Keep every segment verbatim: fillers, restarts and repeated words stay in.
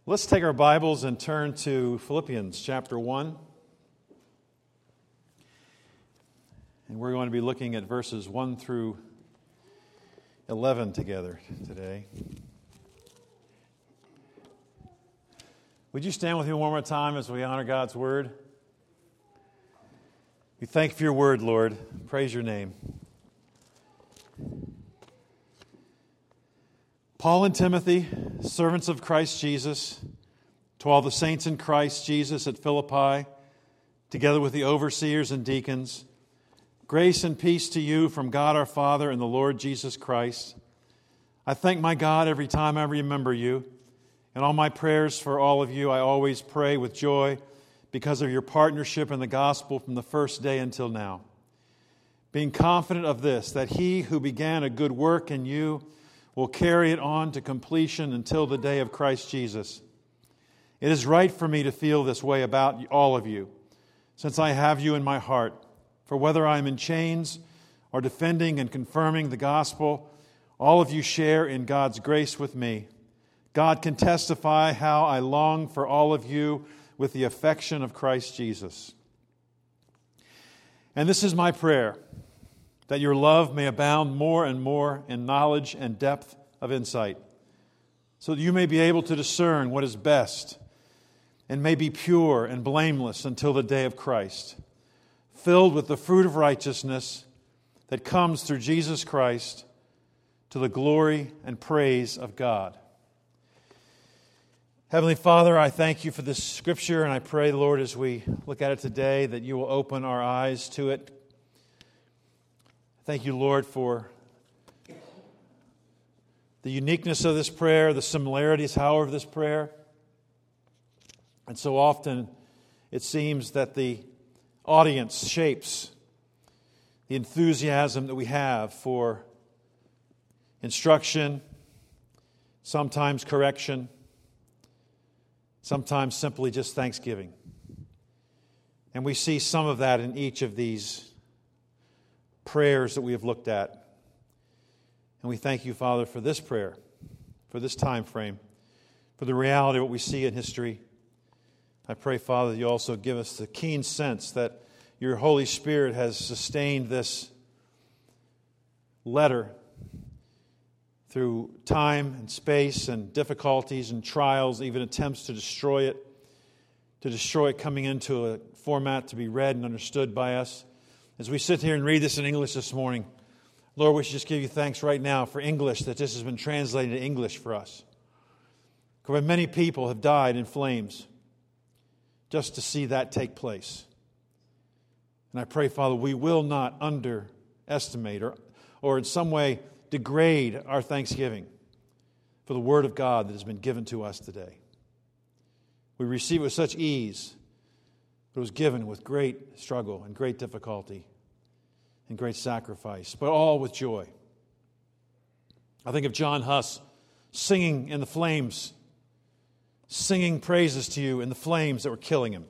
Let's take our Bibles and turn to Philippians chapter one. And we're going to be looking at verses one through eleven together today. Would you stand with me one more time as we honor God's Word? We thank you for your Word, Lord. Praise your name. Paul and Timothy, servants of Christ Jesus, to all the saints in Christ Jesus at Philippi, together with the overseers and deacons, grace and peace to you from God our Father and the Lord Jesus Christ. I thank my God every time I remember you. In all my prayers for all of you, I always pray with joy because of your partnership in the gospel from the first day until now. Being confident of this, that he who began a good work in you will carry it on to completion until the day of Christ Jesus. It is right for me to feel this way about all of you, since I have you in my heart. For whether I am in chains or defending and confirming the gospel, all of you share in God's grace with me. God can testify how I long for all of you with the affection of Christ Jesus. And this is my prayer, that your love may abound more and more in knowledge and depth of insight, so that you may be able to discern what is best and may be pure and blameless until the day of Christ, filled with the fruit of righteousness that comes through Jesus Christ to the glory and praise of God. Heavenly Father, I thank you for this scripture, and I pray, Lord, as we look at it today, that you will open our eyes to it. Thank you, Lord, for the uniqueness of this prayer, the similarities, however, of this prayer. And so often it seems that the audience shapes the enthusiasm that we have for instruction, sometimes correction, sometimes simply just thanksgiving. And we see some of that in each of these prayers that we have looked at. And we thank you, Father, for this prayer, for this time frame, for the reality of what we see in history. I pray, Father, that you also give us the keen sense that your Holy Spirit has sustained this letter through time and space and difficulties and trials, even attempts to destroy it, to destroy it coming into a format to be read and understood by us. As we sit here and read this in English this morning, Lord, we should just give you thanks right now for English, that this has been translated into English for us. Because many people have died in flames just to see that take place. And I pray, Father, we will not underestimate or, or in some way degrade our thanksgiving for the Word of God that has been given to us today. We receive it with such ease. It was given with great struggle and great difficulty and great sacrifice, but all with joy. I think of John Huss singing in the flames, singing praises to you in the flames that were killing him.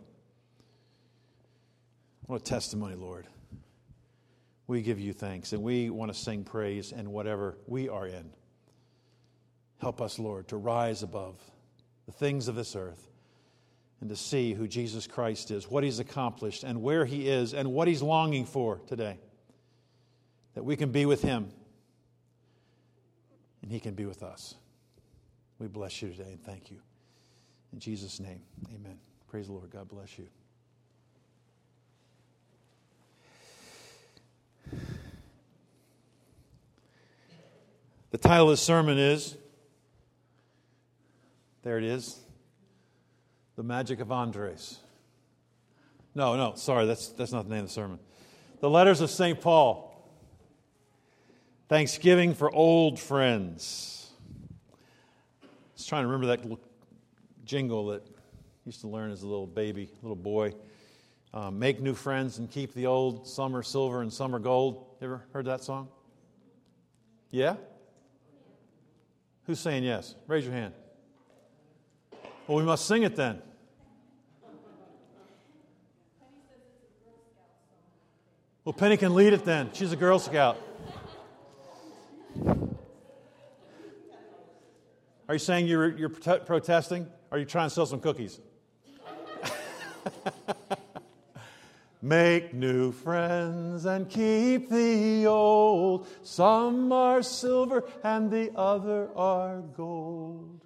What a testimony, Lord. We give you thanks, and we want to sing praise in whatever we are in. Help us, Lord, to rise above the things of this earth and to see who Jesus Christ is, what He's accomplished, and where He is, and what He's longing for today. That we can be with Him, and He can be with us. We bless you today, and thank you. In Jesus' name, amen. Praise the Lord. God bless you. The title of this sermon is, there it is, The Magic of Andres. No, no, sorry, that's that's not the name of the sermon. The Letters of Saint Paul. Thanksgiving for old friends. I was trying to remember that little jingle that I used to learn as a little baby, little boy. Um, Make new friends and keep the old. Some are silver and some are gold. You ever heard that song? Yeah? Who's saying yes? Raise your hand. Well, we must sing it then. Well, Penny can lead it then. She's a Girl Scout. Are you saying you're, you're prote- protesting? Or are you trying to sell some cookies? Make new friends and keep the old. Some are silver and the other are gold.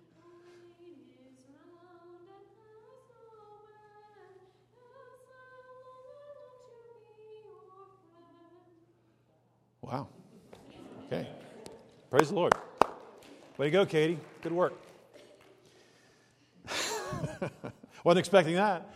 Wow. Okay. Praise the Lord. Way to go, Katie. Good work. Wasn't expecting that.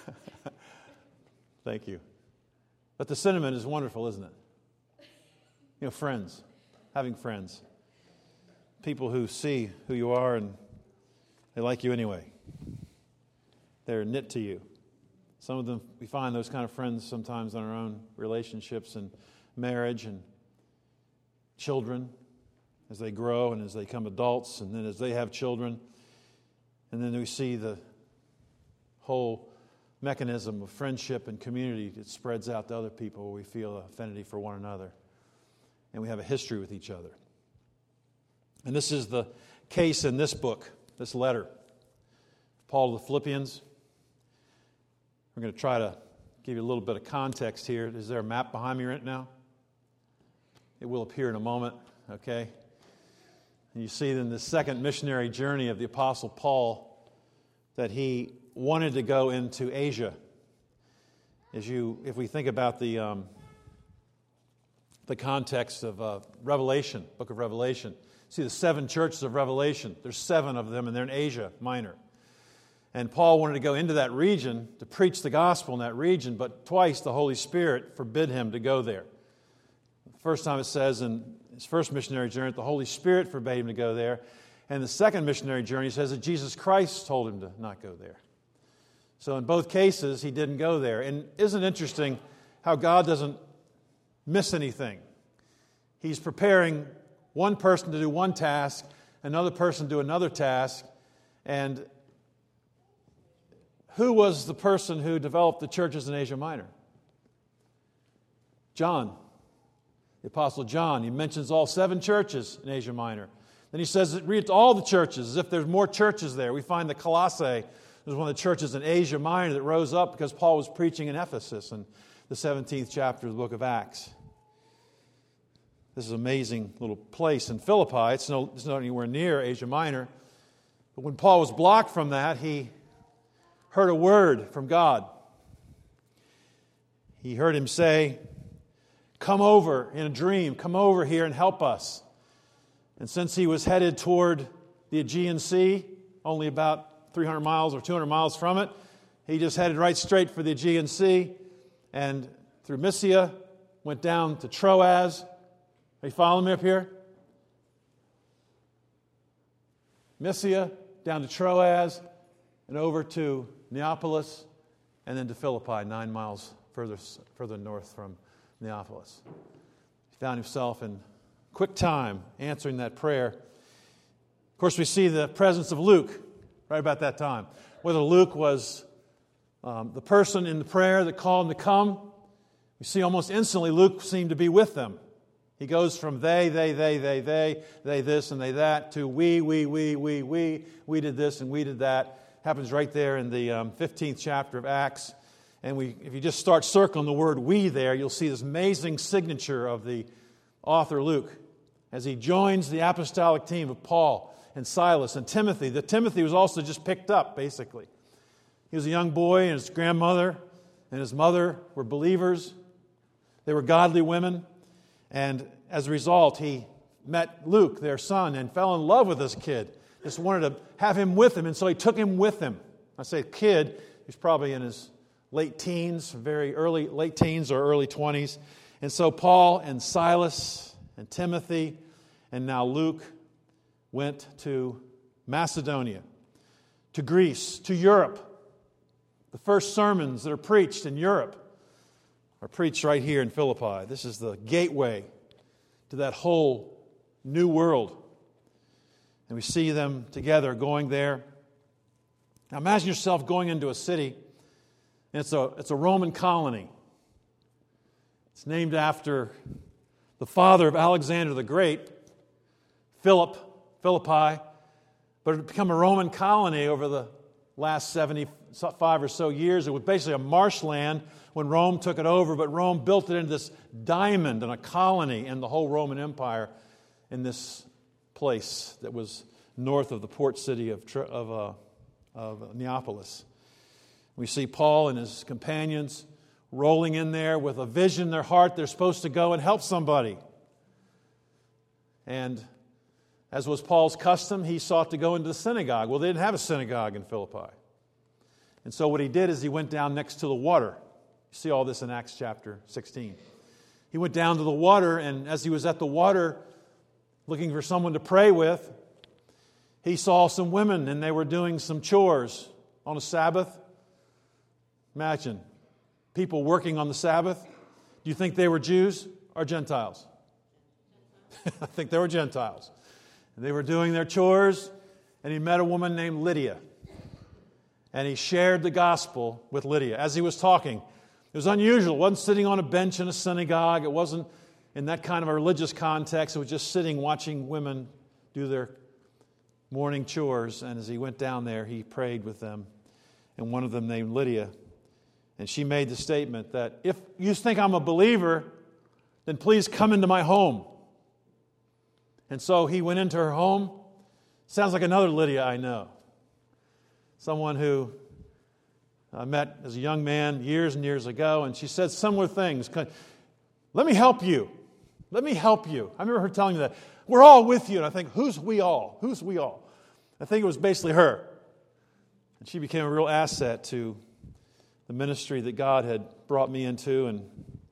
Thank you. But the sentiment is wonderful, isn't it? You know, friends. Having friends. People who see who you are and they like you anyway. They're knit to you. Some of them, we find those kind of friends sometimes in our own relationships and marriage and children as they grow and as they become adults and then as they have children. And then we see the whole mechanism of friendship and community that spreads out to other people where we feel affinity for one another. And we have a history with each other. And this is the case in this book, this letter. Paul to the Philippians. We're going to try to give you a little bit of context here. Is there a map behind me right now? It will appear in a moment, okay? And you see in the second missionary journey of the Apostle Paul that he wanted to go into Asia. As you, if we think about the um, the context of uh, Revelation, Book of Revelation, see the seven churches of Revelation. There's seven of them, and they're in Asia Minor. And Paul wanted to go into that region to preach the gospel in that region, but twice the Holy Spirit forbid him to go there. First time it says in his first missionary journey, the Holy Spirit forbade him to go there. And the second missionary journey says that Jesus Christ told him to not go there. So in both cases, he didn't go there. And isn't it interesting how God doesn't miss anything? He's preparing one person to do one task, another person to do another task. And who was the person who developed the churches in Asia Minor? John. The Apostle John, he mentions all seven churches in Asia Minor. Then he says, read all the churches as if there's more churches there. We find the Colossae was one of the churches in Asia Minor that rose up because Paul was preaching in Ephesus in the seventeenth chapter of the book of Acts. This is an amazing little place in Philippi. It's, no, it's not anywhere near Asia Minor. But when Paul was blocked from that, he heard a word from God. He heard him say, come over in a dream, come over here and help us. And since he was headed toward the Aegean Sea, only about three hundred miles or two hundred miles from it, he just headed right straight for the Aegean Sea and through Mysia, went down to Troas. Are you following me up here? Mysia, down to Troas, and over to Neapolis, and then to Philippi, nine miles further, further north from Neapolis. He found himself in quick time answering that prayer. Of course, we see the presence of Luke right about that time. Whether Luke was um, the person in the prayer that called him to come, we see almost instantly Luke seemed to be with them. He goes from they, they, they, they, they, they this and they that, to we, we, we, we, we, we did this and we did that. Happens right there in the um, fifteenth chapter of Acts. And we, if you just start circling the word we there, you'll see this amazing signature of the author Luke as he joins the apostolic team of Paul and Silas and Timothy. The Timothy was also just picked up, basically. He was a young boy, and his grandmother and his mother were believers. They were godly women. And as a result, he met Luke, their son, and fell in love with this kid. Just wanted to have him with him, and so he took him with him. I say kid, he's probably in his late teens, very early, late teens or early twenties. And so Paul and Silas and Timothy and now Luke went to Macedonia, to Greece, to Europe. The first sermons that are preached in Europe are preached right here in Philippi. This is the gateway to that whole new world. And we see them together going there. Now imagine yourself going into a city. And it's a, it's a Roman colony. It's named after the father of Alexander the Great, Philip, Philippi, but it had become a Roman colony over the last seventy-five or so years. It was basically a marshland when Rome took it over, but Rome built it into this diamond and a colony in the whole Roman Empire in this place that was north of the port city of, of, uh, of Neapolis. We see Paul and his companions rolling in there with a vision in their heart. They're supposed to go and help somebody. And as was Paul's custom, he sought to go into the synagogue. Well, they didn't have a synagogue in Philippi. And so what he did is he went down next to the water. You see all this in Acts chapter sixteen. He went down to the water, and as he was at the water looking for someone to pray with, he saw some women, and they were doing some chores on a Sabbath. Imagine, people working on the Sabbath. Do you think they were Jews or Gentiles? I think they were Gentiles. And they were doing their chores, and he met a woman named Lydia. And he shared the gospel with Lydia as he was talking. It was unusual. It wasn't sitting on a bench in a synagogue. It wasn't in that kind of a religious context. It was just sitting, watching women do their morning chores. And as he went down there, he prayed with them. And one of them named Lydia. And she made the statement that if you think I'm a believer, then please come into my home. And so he went into her home. Sounds like another Lydia I know. Someone who I met as a young man years and years ago, and she said similar things. Let me help you. Let me help you. I remember her telling me that. We're all with you. And I think, who's we all? Who's we all? I think it was basically her. And she became a real asset to the ministry that God had brought me into and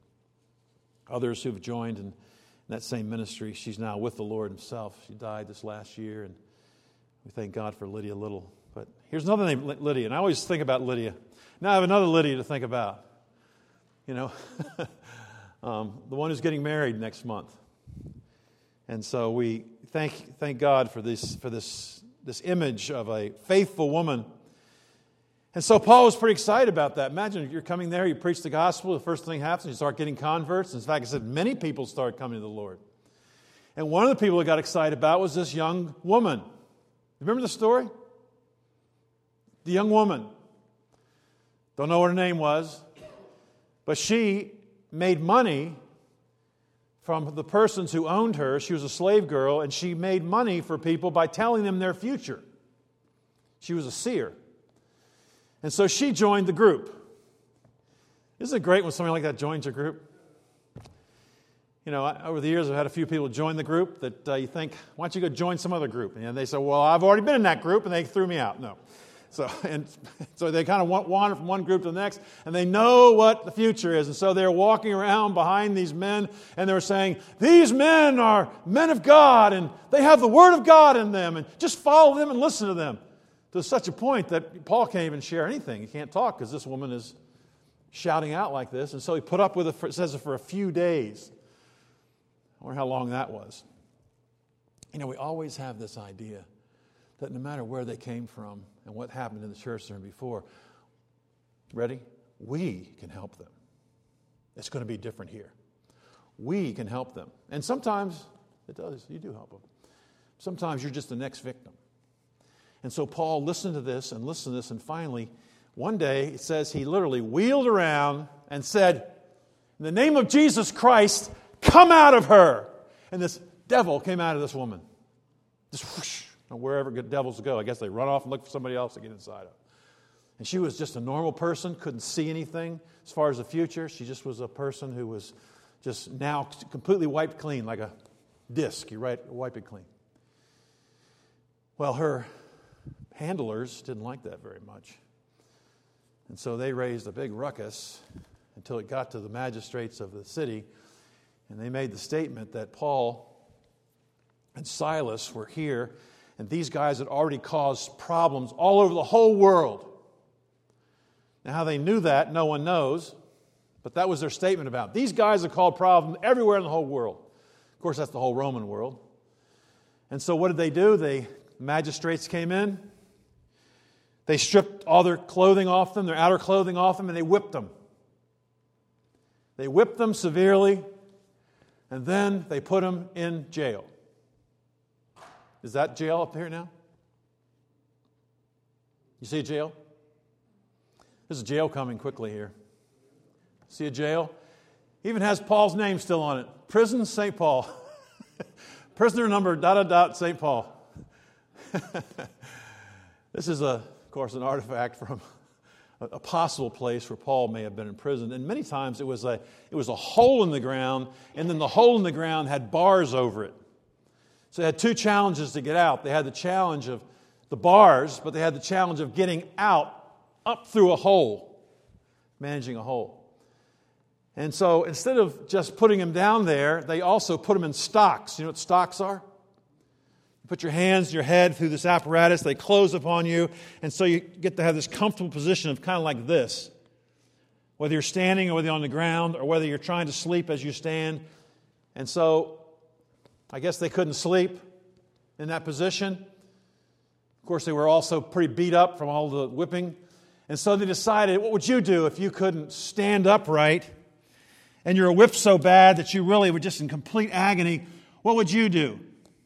others who've joined in that same ministry. She's now with the Lord himself. She died this last year, and we thank God for Lydia Little. But here's another name, Lydia, and I always think about Lydia. Now I have another Lydia to think about. You know, um, the one who's getting married next month. And so we thank thank God for this for this this image of a faithful woman. And so Paul was pretty excited about that. Imagine if you're coming there, you preach the gospel, the first thing happens, you start getting converts. In fact, I said many people started coming to the Lord. And one of the people that got excited about was this young woman. Remember the story? The young woman. Don't know what her name was, but she made money from the persons who owned her. She was a slave girl, and she made money for people by telling them their future. She was a seer. And so she joined the group. Isn't it great when somebody like that joins your group? You know, over the years I've had a few people join the group that uh, you think, why don't you go join some other group? And they say, well, I've already been in that group, and they threw me out. No. So and so they kind of wander from one group to the next, and they know what the future is. And so they're walking around behind these men, and they're saying, these men are men of God, and they have the Word of God in them, and just follow them and listen to them. To such a point that Paul can't even share anything. He can't talk because this woman is shouting out like this. And so he put up with it, for, it says it for a few days. I wonder how long that was. You know, we always have this idea that no matter where they came from and what happened in the church there before, ready? We can help them. It's going to be different here. We can help them. And sometimes it does. You do help them. Sometimes you're just the next victim. And so Paul listened to this and listened to this, and finally, one day, it says he literally wheeled around and said, in the name of Jesus Christ, come out of her. And this devil came out of this woman. Just whoosh, wherever good devils go. I guess they run off and look for somebody else to get inside of. And she was just a normal person, couldn't see anything as far as the future. She just was a person who was just now completely wiped clean, like a disc. You right, wipe it clean. Well, her handlers didn't like that very much. And so they raised a big ruckus until it got to the magistrates of the city, and they made the statement that Paul and Silas were here, and these guys had already caused problems all over the whole world. Now, how they knew that, no one knows, but that was their statement about it. These guys have caused problems everywhere in the whole world. Of course, that's the whole Roman world. And so what did they do? The magistrates came in. They stripped all their clothing off them, their outer clothing off them, and they whipped them. They whipped them severely, and then they put them in jail. Is that jail up here now? You see a jail? There's a jail coming quickly here. See a jail? Even has Paul's name still on it. Prison Saint Paul. Prisoner number dot dot dot Saint Paul. This is, a, of course, an artifact from a, a possible place where Paul may have been imprisoned. And many times it was a it was a hole in the ground, and then the hole in the ground had bars over it. So they had two challenges to get out. They had the challenge of the bars, but they had the challenge of getting out up through a hole, managing a hole. And so instead of just putting him down there, they also put him in stocks. You know what stocks are? You put your hands and your head through this apparatus. They close upon you. And so you get to have this comfortable position of kind of like this. Whether you're standing or whether you're on the ground or whether you're trying to sleep as you stand. And so I guess they couldn't sleep in that position. Of course, they were also pretty beat up from all the whipping. And so they decided, what would you do if you couldn't stand upright and you're whipped so bad that you really were just in complete agony? What would you do?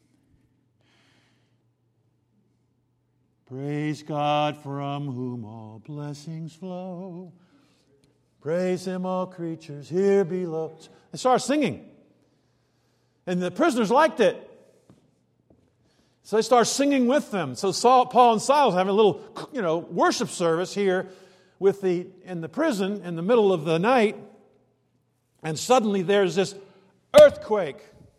Praise God from whom all blessings flow. Praise Him, all creatures here below. They started singing. And the prisoners liked it. So they started singing with them. So Saul, Paul and Silas having a little, you know, worship service here with the in the prison in the middle of the night. And suddenly there's this earthquake.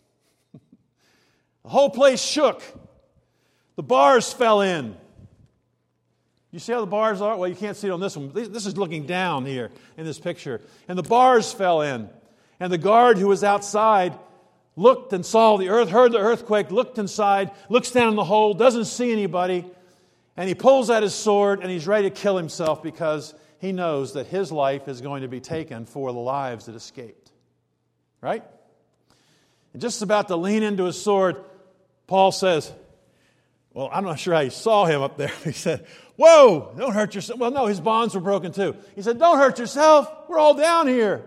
The whole place shook. The bars fell in. You see how the bars are? Well, you can't see it on this one. This is looking down here in this picture. And the bars fell in. And the guard who was outside looked and saw the earth, heard the earthquake, looked inside, looks down in the hole, doesn't see anybody, and he pulls out his sword and he's ready to kill himself because he knows that his life is going to be taken for the lives that escaped. Right? And just about to lean into his sword, Paul says, well, I'm not sure how you saw him up there. He said, whoa, don't hurt yourself. Well, no, his bonds were broken too. He said, don't hurt yourself. We're all down here.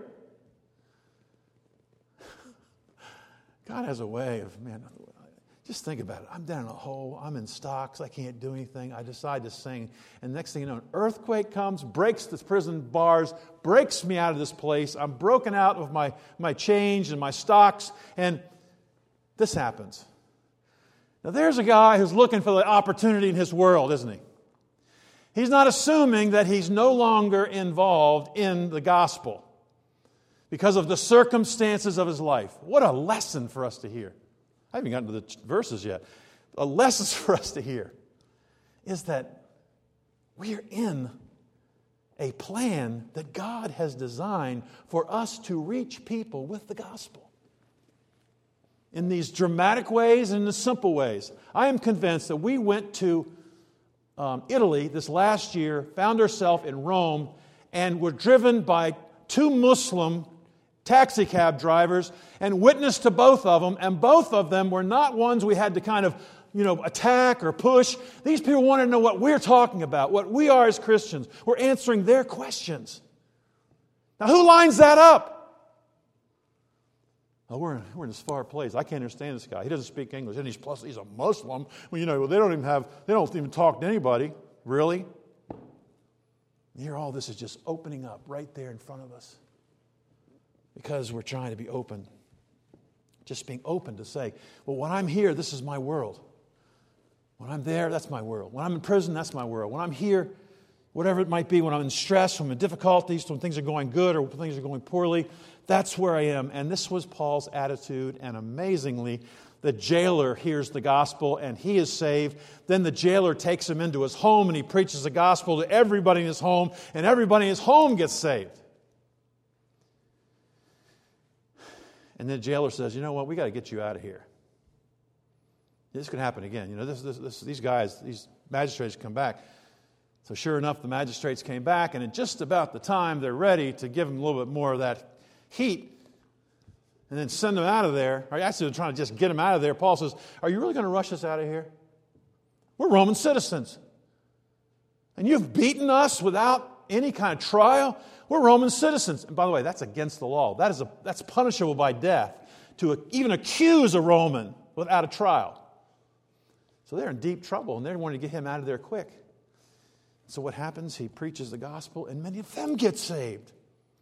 God has a way of, man, just think about it. I'm down in a hole. I'm in stocks. I can't do anything. I decide to sing. And next thing you know, an earthquake comes, breaks the prison bars, breaks me out of this place. I'm broken out of my, my change and my stocks. And this happens. Now, there's a guy who's looking for the opportunity in his world, isn't he? He's not assuming that he's no longer involved in the gospel because of the circumstances of his life. What a lesson for us to hear. I haven't gotten to the verses yet. A lesson for us to hear is that we are in a plan that God has designed for us to reach people with the gospel. In these dramatic ways and in the simple ways. I am convinced that we went to um, Italy this last year, found ourselves in Rome, and were driven by two Muslim taxi cab drivers and witnessed to both of them, and both of them were not ones we had to kind of, you know, attack or push. These people wanted to know what we're talking about, what we are as Christians. We're answering their questions. Now, who lines that up? Oh, we're in, we're in this far place. I can't understand this guy. He doesn't speak English, and he's plus he's a Muslim. Well, you know, they don't even have they don't even talk to anybody. Really? Here, all this is just opening up right there in front of us. Because we're trying to be open. Just being open to say, well, when I'm here, this is my world. When I'm there, that's my world. When I'm in prison, that's my world. When I'm here, whatever it might be, when I'm in stress, when I'm in difficulties, when things are going good or when things are going poorly, that's where I am. And this was Paul's attitude. And amazingly, the jailer hears the gospel and he is saved. Then the jailer takes him into his home and he preaches the gospel to everybody in his home. And everybody in his home gets saved. And then the jailer says, you know what, we got to get you out of here. This could happen again. You know, this, this, this, these guys, these magistrates come back. So sure enough, the magistrates came back, and at just about the time they're ready to give them a little bit more of that heat and then send them out of there, or actually they're trying to just get them out of there, Paul says, are you really going to rush us out of here? We're Roman citizens. And you've beaten us without any kind of trial. We're Roman citizens. And by the way, that's against the law. That is a, that's punishable by death to even accuse a Roman without a trial. So they're in deep trouble, and they wanted to get him out of there quick. So what happens? He preaches the gospel, and many of them get saved.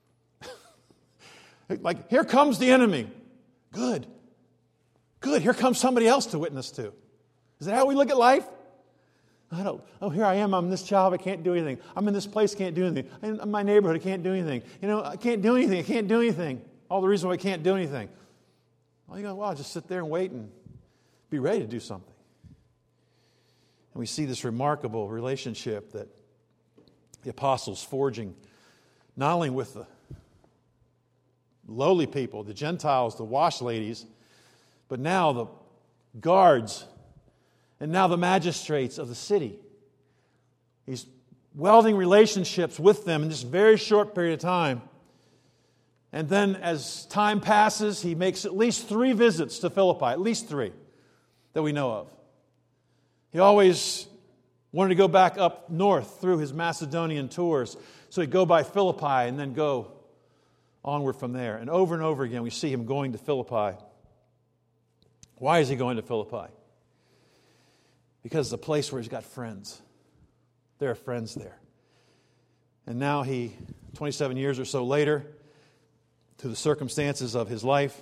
Like, here comes the enemy. Good. Good. Here comes somebody else to witness to. Is that how we look at life? I don't, oh, here I am. I'm this job. I can't do anything. I'm in this place. Can't do anything. I'm in my neighborhood. I can't do anything. You know, I can't do anything. I can't do anything. All the reason why I can't do anything. Well, you go, well, I'll just sit there and wait and be ready to do something. And we see this remarkable relationship that the apostles forging, not only with the lowly people, the Gentiles, the wash ladies, but now the guards and now the magistrates of the city. He's welding relationships with them in this very short period of time. And then as time passes, he makes at least three visits to Philippi, at least three that we know of. He always wanted to go back up north through his Macedonian tours, so he'd go by Philippi and then go onward from there. And over and over again, we see him going to Philippi. Why is he going to Philippi? Because it's a place where he's got friends. There are friends there. And now he, twenty-seven years or so later, to the circumstances of his life,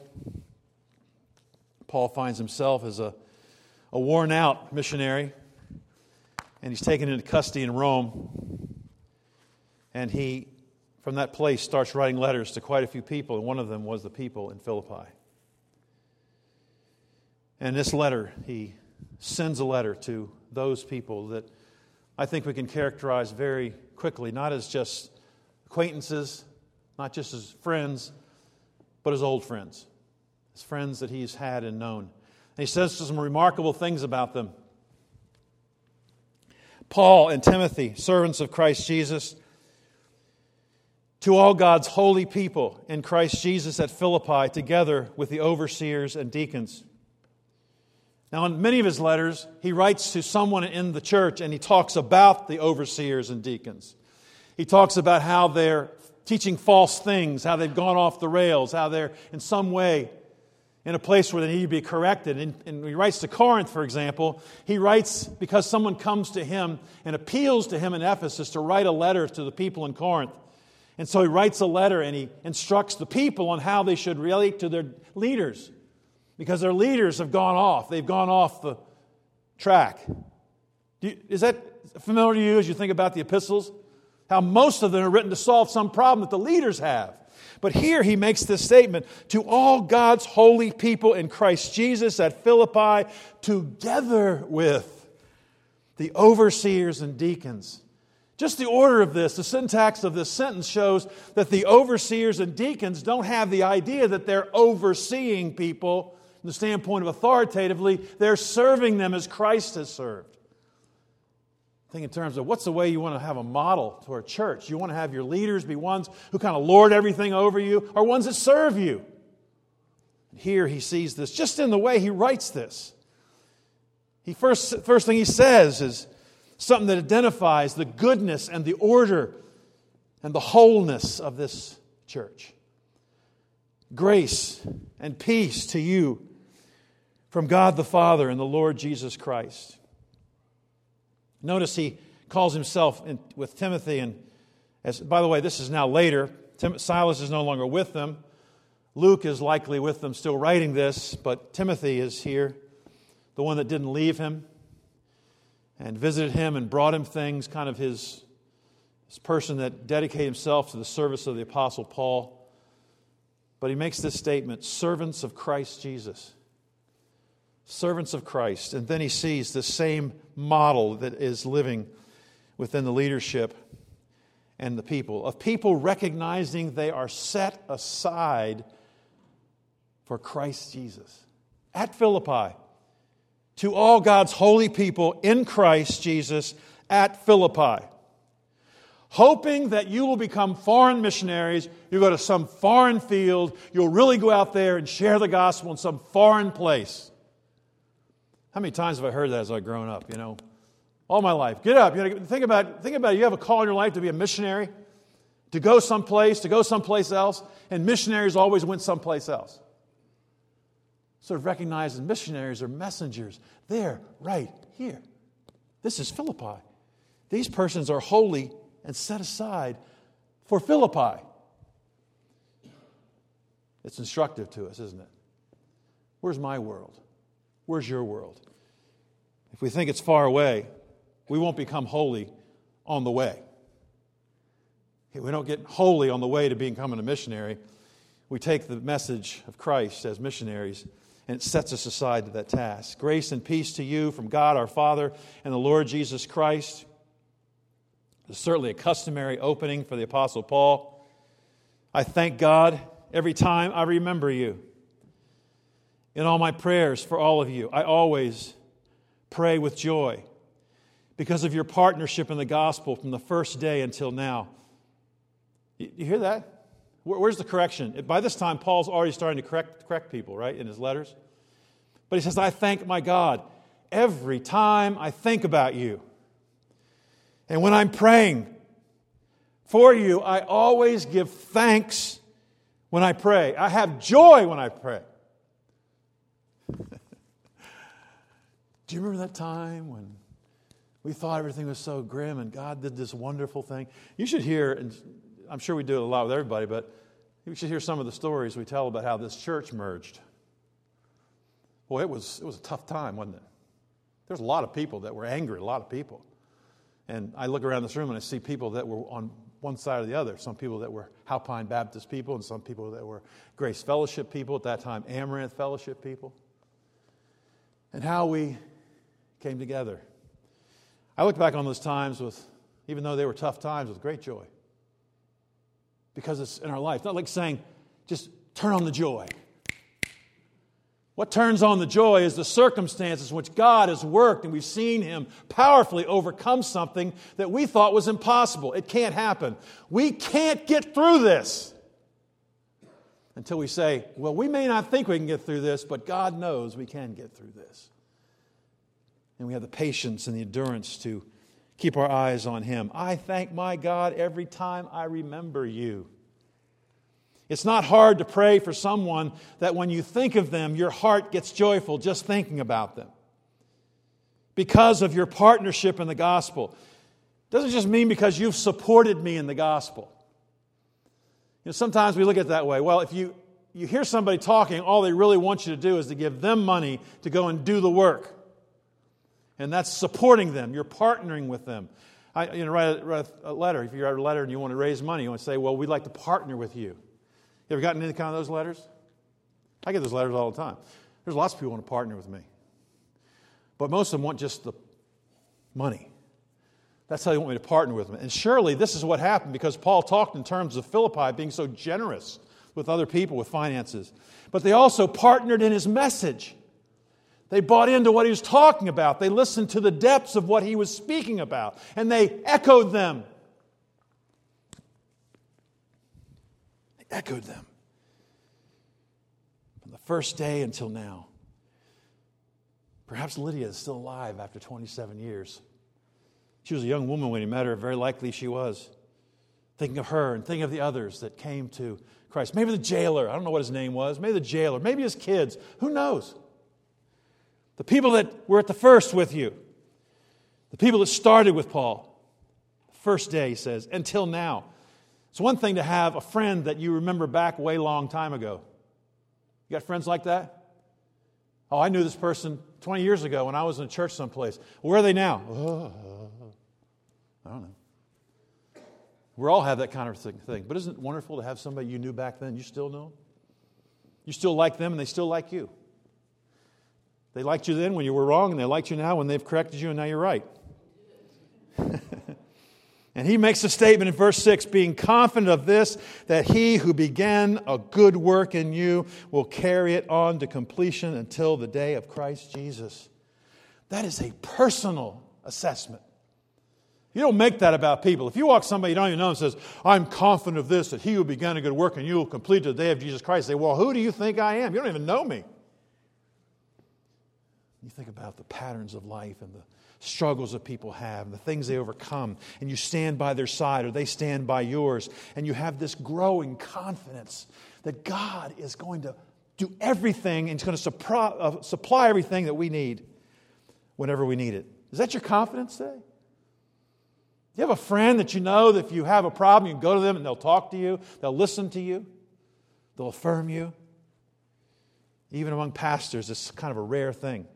Paul finds himself as a, a worn-out missionary, and he's taken into custody in Rome. And he, from that place, starts writing letters to quite a few people, and one of them was the people in Philippi. And this letter, he sends a letter to those people that I think we can characterize very quickly, not as just acquaintances, not just as friends, but as old friends, as friends that he's had and known. And he says some remarkable things about them. Paul and Timothy, servants of Christ Jesus, to all God's holy people in Christ Jesus at Philippi, together with the overseers and deacons. Now, in many of his letters, he writes to someone in the church and he talks about the overseers and deacons. He talks about how they're teaching false things, how they've gone off the rails, how they're in some way in a place where they need to be corrected. And, and he writes to Corinth, for example, he writes because someone comes to him and appeals to him in Ephesus to write a letter to the people in Corinth. And so he writes a letter and he instructs the people on how they should relate to their leaders. Because their leaders have gone off. They've gone off the track. Do you, is that familiar to you as you think about the epistles? How most of them are written to solve some problem that the leaders have. But here he makes this statement, to all God's holy people in Christ Jesus at Philippi, together with the overseers and deacons. Just the order of this, the syntax of this sentence shows that the overseers and deacons don't have the idea that they're overseeing people from the standpoint of authoritatively. They're serving them as Christ has served. Think in terms of what's the way you want to have a model to our church. You want to have your leaders be ones who kind of lord everything over you, or ones that serve you. Here he sees this just in the way he writes this. He first, first thing he says is something that identifies the goodness and the order and the wholeness of this church. Grace and peace to you from God the Father and the Lord Jesus Christ. Notice he calls himself in, with Timothy, and as by the way, this is now later. Tim, Silas is no longer with them. Luke is likely with them still writing this, but Timothy is here, the one that didn't leave him and visited him and brought him things, kind of his, his person that dedicated himself to the service of the Apostle Paul. But he makes this statement, servants of Christ Jesus. Servants of Christ. And then he sees the same model that is living within the leadership and the people. Of people recognizing they are set aside for Christ Jesus. At Philippi. To all God's holy people in Christ Jesus at Philippi. Hoping that you will become foreign missionaries. You go to some foreign field. You'll really go out there and share the gospel in some foreign place. How many times have I heard that as I've grown up, you know? All my life. Get up. You know, think about, think about it. You have a call in your life to be a missionary, to go someplace, to go someplace else, and missionaries always went someplace else. Sort of recognized as missionaries are messengers. There, right here. This is Philippi. These persons are holy and set aside for Philippi. It's instructive to us, isn't it? Where's my world? Where's your world? If we think it's far away, we won't become holy on the way. We don't get holy on the way to becoming a missionary. We take the message of Christ as missionaries, and it sets us aside to that task. Grace and peace to you from God our Father and the Lord Jesus Christ. It's certainly a customary opening for the Apostle Paul. I thank God every time I remember you. In all my prayers for all of you, I always pray with joy because of your partnership in the gospel from the first day until now. You hear that? Where's the correction? By this time, Paul's already starting to correct, correct people, right, in his letters. But he says, I thank my God every time I think about you. And when I'm praying for you, I always give thanks when I pray. I have joy when I pray. Do you remember that time when we thought everything was so grim and God did this wonderful thing? You should hear, and I'm sure we do it a lot with everybody, but you should hear some of the stories we tell about how this church merged. Boy, it was it was a tough time, wasn't it? There's a lot of people that were angry, a lot of people. And I look around this room and I see people that were on one side or the other. Some people that were Halpine Baptist people and some people that were Grace Fellowship people, at that time Amaranth Fellowship people. And how we came together. I look back on those times with, even though they were tough times, with great joy. Because it's in our life. Not like saying, just turn on the joy. What turns on the joy is the circumstances in which God has worked, and we've seen Him powerfully overcome something that we thought was impossible. It can't happen. We can't get through this. Until we say, well, we may not think we can get through this, but God knows we can get through this. And we have the patience and the endurance to keep our eyes on Him. I thank my God every time I remember you. It's not hard to pray for someone that when you think of them, your heart gets joyful just thinking about them. Because of your partnership in the gospel. It doesn't just mean because you've supported me in the gospel. You know, sometimes we look at it that way. Well, if you, you hear somebody talking, all they really want you to do is to give them money to go and do the work. And that's supporting them. You're partnering with them. I, you know, write a, write a letter. If you write a letter and you want to raise money, you want to say, well, we'd like to partner with you. You ever gotten any kind of those letters? I get those letters all the time. There's lots of people who want to partner with me. But most of them want just the money. That's how they want me to partner with them. And surely this is what happened because Paul talked in terms of Philippi being so generous with other people with finances. But they also partnered in his message. They bought into what he was talking about. They listened to the depths of what he was speaking about. And they echoed them. They echoed them. From the first day until now. Perhaps Lydia is still alive after twenty-seven years. She was a young woman when he met her. Very likely she was. Thinking of her and thinking of the others that came to Christ. Maybe the jailer. I don't know what his name was. Maybe the jailer. Maybe his kids. Who knows? The people that were at the first with you. The people that started with Paul. First day, he says, until now. It's one thing to have a friend that you remember back way long time ago. You got friends like that? Oh, I knew this person twenty years ago when I was in a church someplace. Where are they now? Oh, I don't know. We all have that kind of thing. But isn't it wonderful to have somebody you knew back then, you still know them? You still like them and they still like you. They liked you then when you were wrong, and they liked you now when they've corrected you and now you're right. And he makes a statement in verse six, being confident of this, that he who began a good work in you will carry it on to completion until the day of Christ Jesus. That is a personal assessment. You don't make that about people. If you walk somebody you don't even know and says, I'm confident of this, that he who began a good work in you will complete to the day of Jesus Christ. They say, well, who do you think I am? You don't even know me. You think about the patterns of life and the struggles that people have, and the things they overcome, and you stand by their side or they stand by yours, and you have this growing confidence that God is going to do everything and He's going to supply, uh, supply everything that we need whenever we need it. Is that your confidence today? Do you have a friend that you know that if you have a problem, you can go to them and they'll talk to you, they'll listen to you, they'll affirm you? Even among pastors, it's kind of a rare thing.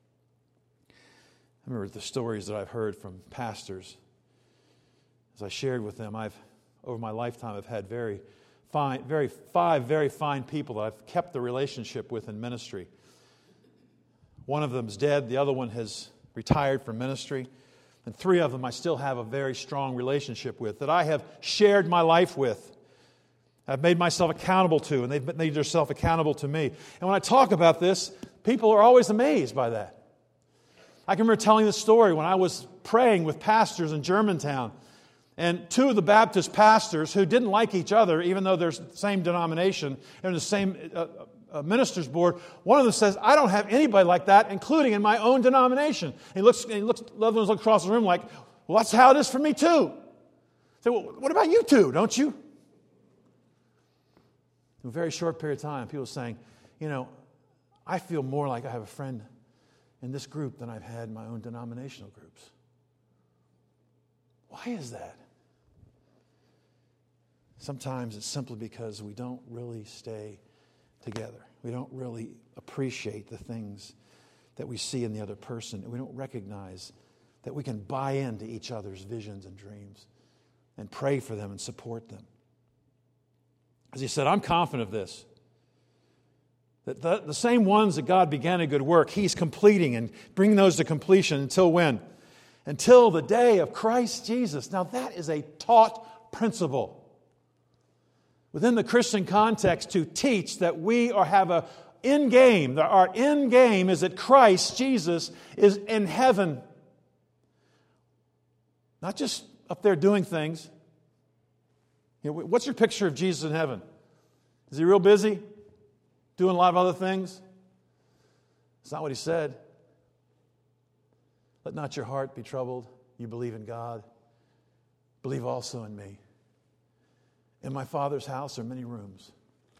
I remember the stories that I've heard from pastors. As I shared with them, I've, over my lifetime, I've had very fine, very five very fine people that I've kept the relationship with in ministry. One of them is dead, the other one has retired from ministry, and three of them I still have a very strong relationship with, that I have shared my life with. I've made myself accountable to, and they've made themselves accountable to me. And when I talk about this, people are always amazed by that. I can remember telling this story when I was praying with pastors in Germantown. And two of the Baptist pastors who didn't like each other, even though they're the same denomination, and the same uh, uh, ministers board, one of them says, I don't have anybody like that, including in my own denomination. And he looks, and he looks, the other ones look across the room like, well, that's how it is for me too. I say, well, what about you two, don't you? In a very short period of time, people saying, you know, I feel more like I have a friend in this group than I've had in my own denominational groups. Why is that? Sometimes it's simply because we don't really stay together. We don't really appreciate the things that we see in the other person. We don't recognize that we can buy into each other's visions and dreams and pray for them and support them. As he said, I'm confident of this. That the, the same ones that God began a good work, He's completing and bringing those to completion until when? Until the day of Christ Jesus. Now that is a taught principle within the Christian context to teach that we are have a end game. Our end game is that Christ Jesus is in heaven. Not just up there doing things. You know, what's your picture of Jesus in heaven? Is He real busy? Doing a lot of other things? It's not what He said. Let not your heart be troubled. You believe in God. Believe also in me. In my Father's house are many rooms.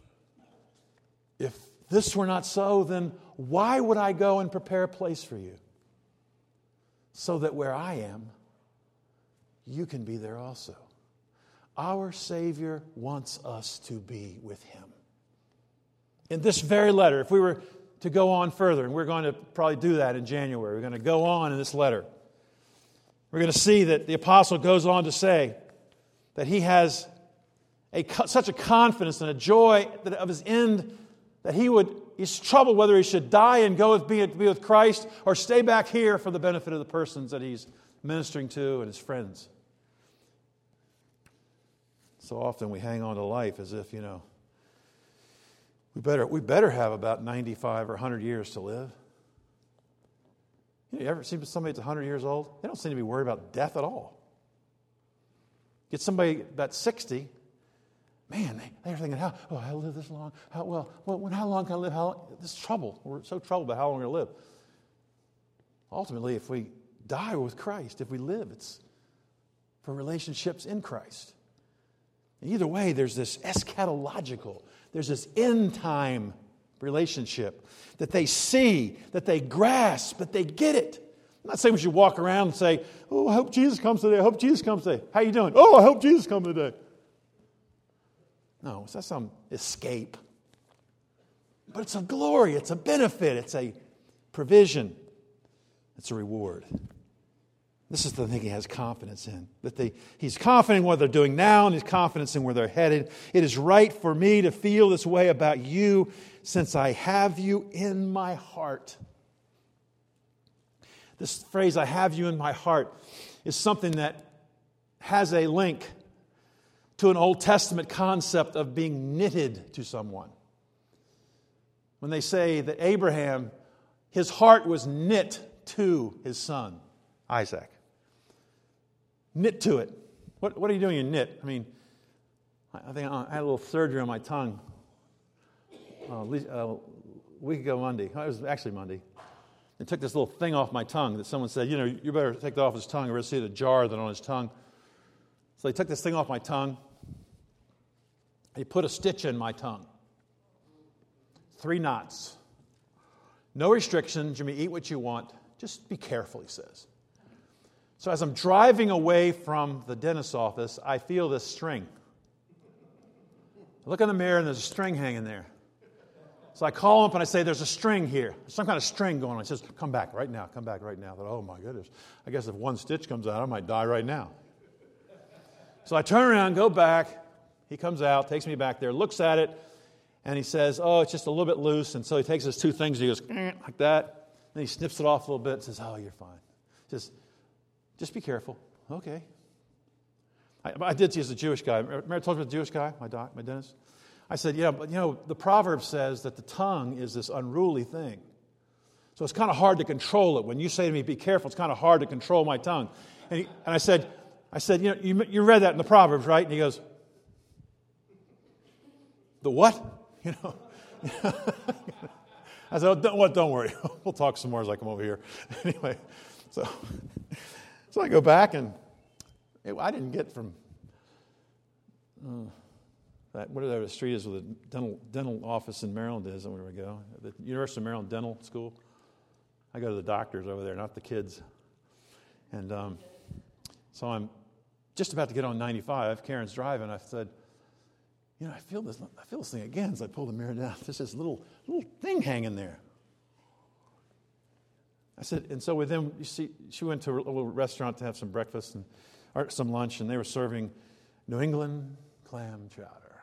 If this were not so, then why would I go and prepare a place for you? So that where I am, you can be there also. Our Savior wants us to be with Him. In this very letter, if we were to go on further, and we're going to probably do that in January, we're going to go on in this letter. We're going to see that the apostle goes on to say that he has a, such a confidence and a joy of his end that he would, he's troubled whether he should die and go with, be, be with Christ or stay back here for the benefit of the persons that he's ministering to and his friends. So often we hang on to life as if, you know, we better we better have about ninety-five or one hundred years to live. You know, you ever see somebody that's one hundred years old? They don't seem to be worried about death at all. Get somebody about sixty, man, they, they're thinking, how, oh, I'll live this long. How, well, well, when, how long can I live? How long? This is trouble. We're so troubled about how long we're going to live. Ultimately, if we die, we're with Christ. If we live, it's for relationships in Christ. Either way, there's this eschatological, there's this end time relationship that they see, that they grasp, that they get it. I'm not saying we should walk around and say, oh, I hope Jesus comes today. I hope Jesus comes today. How you doing? Oh, I hope Jesus comes today. No, it's not some escape. But it's a glory. It's a benefit. It's a provision. It's a reward. This is the thing he has confidence in. That they, he's confident in what they're doing now and he's confident in where they're headed. It is right for me to feel this way about you since I have you in my heart. This phrase, I have you in my heart, is something that has a link to an Old Testament concept of being knitted to someone. When they say that Abraham, his heart was knit to his son, Isaac. Knit to it. What, what are you doing in knit? I mean, I think I had a little surgery on my tongue uh, a week ago Monday. It was actually Monday. They took this little thing off my tongue that someone said, you know, you better take that off his tongue. I'd rather see the jar than on his tongue. So they took this thing off my tongue. They put a stitch in my tongue. Three knots. No restrictions. You may eat what you want. Just be careful, he says. So as I'm driving away from the dentist's office, I feel this string. I look in the mirror and there's a string hanging there. So I call him up and I say, there's a string here. There's some kind of string going on. He says, come back right now. Come back right now. I thought, oh my goodness. I guess if one stitch comes out, I might die right now. So I turn around, go back. He comes out, takes me back there, looks at it, and he says, oh, it's just a little bit loose. And so he takes his two things, he goes, eh, like that. Then he snips it off a little bit and says, oh, you're fine. Just, just be careful. Okay. I, I did see as a Jewish guy. Remember I told you about the Jewish guy, my doc, my dentist? I said, yeah, but you know, the proverb says that the tongue is this unruly thing. So it's kind of hard to control it. When you say to me, be careful, it's kind of hard to control my tongue. And, he, and I said, I said, you know, you, you read that in the Proverbs, right? And he goes, the what? You know. I said, oh, don't, what, don't worry. We'll talk some more as I come over here. Anyway, so so I go back, and it, I didn't get from uh, that, whatever the street is where the dental, dental office in Maryland is, where we go, the University of Maryland Dental School. I go to the doctors over there, not the kids. And um, so I'm just about to get on ninety-five. Karen's driving. I said, you know, I feel this. I feel this thing again as I pull the mirror down. There's this little little thing hanging there. I said, and so with them, you see, she went to a little restaurant to have some breakfast and or some lunch, and they were serving New England clam chowder.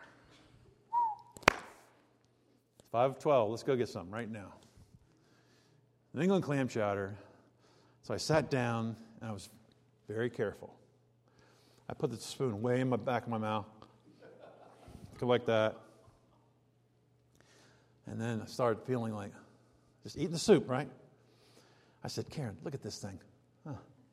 five twelve. Let's go get some right now. New England clam chowder. So I sat down and I was very careful. I put the spoon way in the back of my mouth. Go like that. And then I started feeling like just eating the soup, right? I said, Karen, look at this thing. Huh.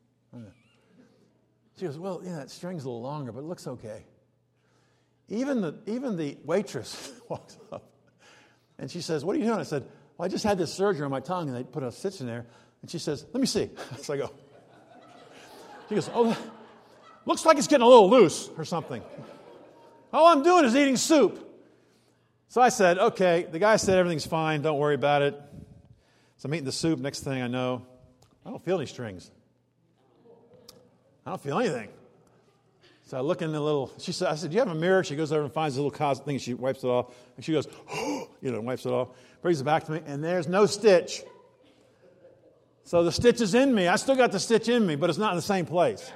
She goes, well, yeah, that string's a little longer, but it looks okay. Even the even the waitress walks up, and she says, what are you doing? I said, well, I just had this surgery on my tongue, and they put a stitch in there. And she says, let me see. So I go. She goes, oh, looks like it's getting a little loose or something. All I'm doing is eating soup. So I said, okay. The guy said everything's fine. Don't worry about it. So I'm eating the soup. Next thing I know, I don't feel any strings. I don't feel anything. So I look in the little, she said, I said, do you have a mirror? She goes over and finds a little cos thing. She wipes it off. And she goes, oh, you know, wipes it off. Brings it back to me. And there's no stitch. So the stitch is in me. I still got the stitch in me, but it's not in the same place.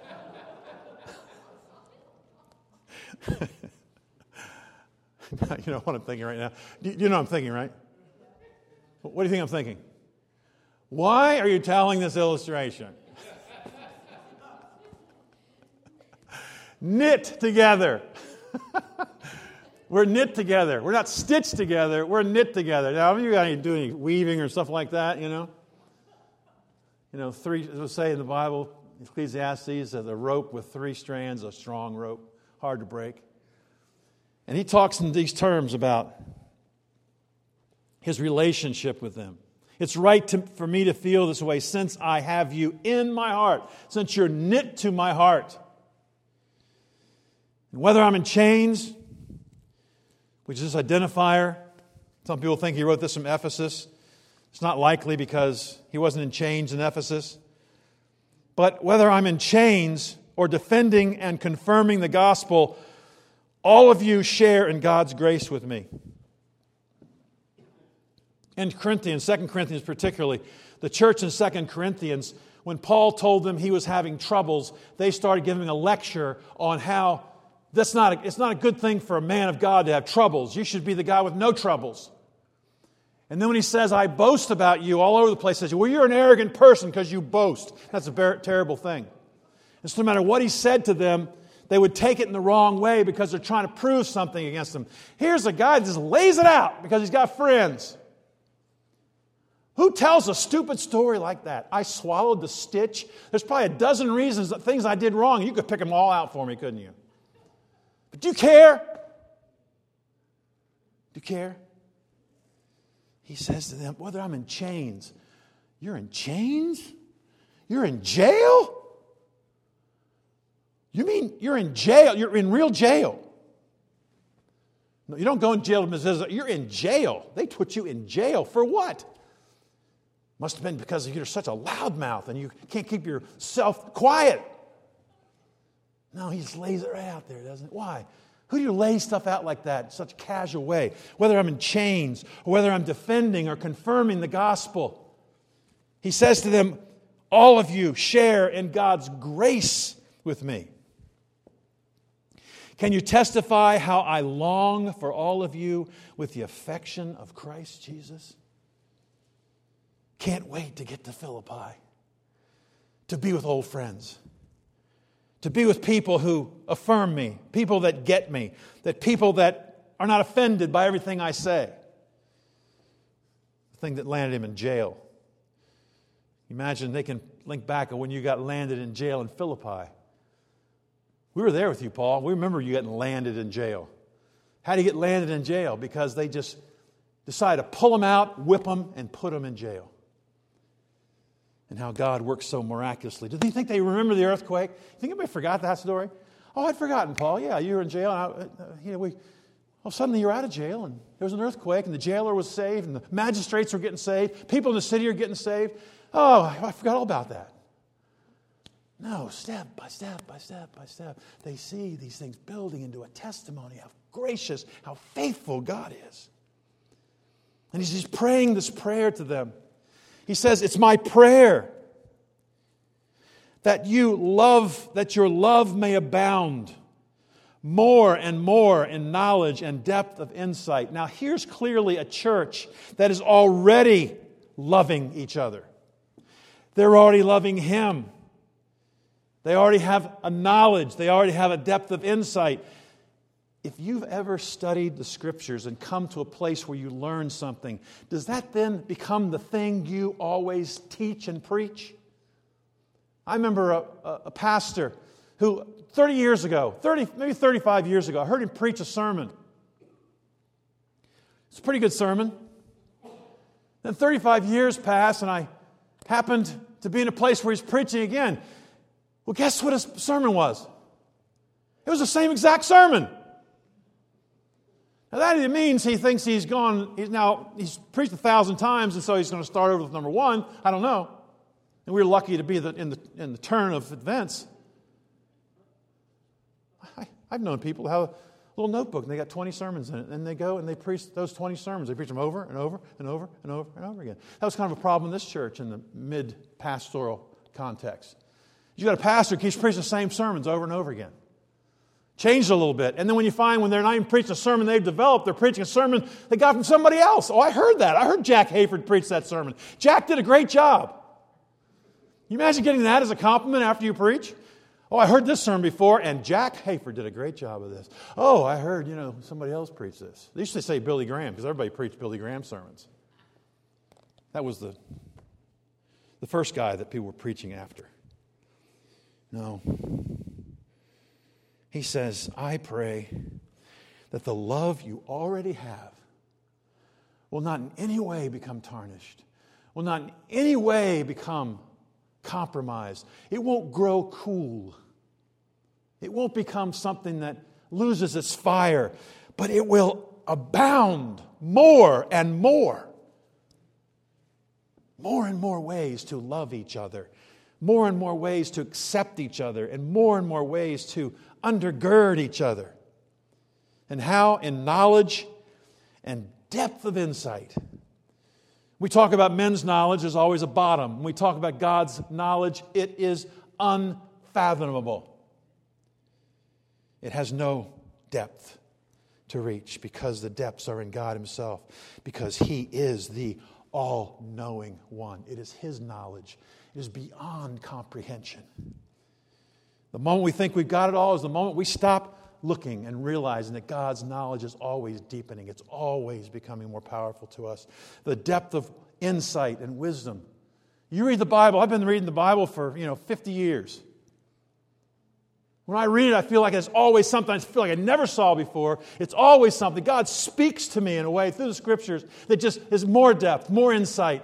You know what I'm thinking right now? You know what I'm thinking, right? What do you think I'm thinking? Why are you telling this illustration? Knit together. We're knit together. We're not stitched together. We're knit together. Now, have you got any do any weaving or stuff like that, you know? You know, three, as we say in the Bible, Ecclesiastes, that a rope with three strands, a strong rope, hard to break. And he talks in these terms about his relationship with them. It's right to, for me to feel this way since I have you in my heart, since you're knit to my heart. And whether I'm in chains, which is this identifier, some people think he wrote this from Ephesus. It's not likely because he wasn't in chains in Ephesus. But whether I'm in chains or defending and confirming the gospel, all of you share in God's grace with me. In Corinthians, Second Corinthians particularly, the church in Second Corinthians, when Paul told them he was having troubles, they started giving a lecture on how that's not a, it's not a good thing for a man of God to have troubles. You should be the guy with no troubles. And then when he says, I boast about you all over the place, he says, well, you're an arrogant person because you boast. That's a very terrible thing. And so no matter what he said to them, they would take it in the wrong way because they're trying to prove something against him. Here's a guy that just lays it out because he's got friends. Who tells a stupid story like that? I swallowed the stitch. There's probably a dozen reasons, that things I did wrong. You could pick them all out for me, couldn't you? But do you care? Do you care? He says to them, whether I'm in chains. You're in chains? You're in jail? You mean you're in jail? You're in real jail. No, you don't go in jail to visit. You're in jail. They put you in jail for what? Must have been because you're such a loudmouth and you can't keep yourself quiet. No, he just lays it right out there, doesn't it? Why? Who do you lay stuff out like that in such a casual way? Whether I'm in chains or whether I'm defending or confirming the gospel. He says to them, all of you share in God's grace with me. Can you testify how I long for all of you with the affection of Christ Jesus? Can't wait to get to Philippi, to be with old friends, to be with people who affirm me, people that get me, that people that are not offended by everything I say. The thing that landed him in jail. Imagine they can link back on when you got landed in jail in Philippi. We were there with you, Paul. We remember you getting landed in jail. How do you get landed in jail? Because they just decided to pull him out, whip him, and put him in jail. And how God works so miraculously. Do you think they remember the earthquake? You think anybody forgot that story? Oh, I'd forgotten, Paul. Yeah, you were in jail. And I, uh, you know, we, well, suddenly you're out of jail, and there was an earthquake, and the jailer was saved, and the magistrates were getting saved. People in the city are getting saved. Oh, I forgot all about that. No, step by step by step by step, they see these things building into a testimony how gracious, how faithful God is. And he's just praying this prayer to them. He says, it's my prayer that you love, that your love may abound more and more in knowledge and depth of insight. Now, here's clearly a church that is already loving each other. They're already loving Him. They already have a knowledge. They already have a depth of insight. If you've ever studied the Scriptures and come to a place where you learn something, does that then become the thing you always teach and preach? I remember a, a, a pastor who thirty years ago, thirty, maybe thirty-five years ago, I heard him preach a sermon. It's a pretty good sermon. Then thirty-five years passed and I happened to be in a place where he's preaching again. Well, guess what his sermon was? It was the same exact sermon. Now that either means he thinks he's gone, he's now, he's preached a thousand times and so he's going to start over with number one. I don't know. And we were lucky to be the, in, the, in the turn of events. I, I've known people who have a little notebook and they got twenty sermons in it. And they go and they preach those twenty sermons. They preach them over and over and over and over and over again. That was kind of a problem in this church in the mid-pastoral context. You got a pastor who keeps preaching the same sermons over and over again. Changed a little bit. And then when you find when they're not even preaching a sermon they've developed, they're preaching a sermon they got from somebody else. Oh, I heard that. I heard Jack Hayford preach that sermon. Jack did a great job. You imagine getting that as a compliment after you preach? Oh, I heard this sermon before, and Jack Hayford did a great job of this. Oh, I heard, you know, somebody else preach this. They used to say Billy Graham, because everybody preached Billy Graham sermons. That was the, the first guy that people were preaching after. No. He says, I pray that the love you already have will not in any way become tarnished, will not in any way become compromised. It won't grow cool. It won't become something that loses its fire, but it will abound more and more. More and more ways to love each other. More and more ways to accept each other, and more and more ways to undergird each other. And how? In knowledge and depth of insight. We talk about men's knowledge, there's always a bottom. When we talk about God's knowledge, it is unfathomable. It has no depth to reach because the depths are in God Himself, because He is the all-knowing one. It is His knowledge. It is beyond comprehension. The moment we think we've got it all is the moment we stop looking and realizing that God's knowledge is always deepening. It's always becoming more powerful to us. The depth of insight and wisdom. You read the Bible. I've been reading the Bible for, you know, fifty years. When I read it, I feel like it's always something I feel like I never saw before. It's always something. God speaks to me in a way through the Scriptures that just is more depth, more insight.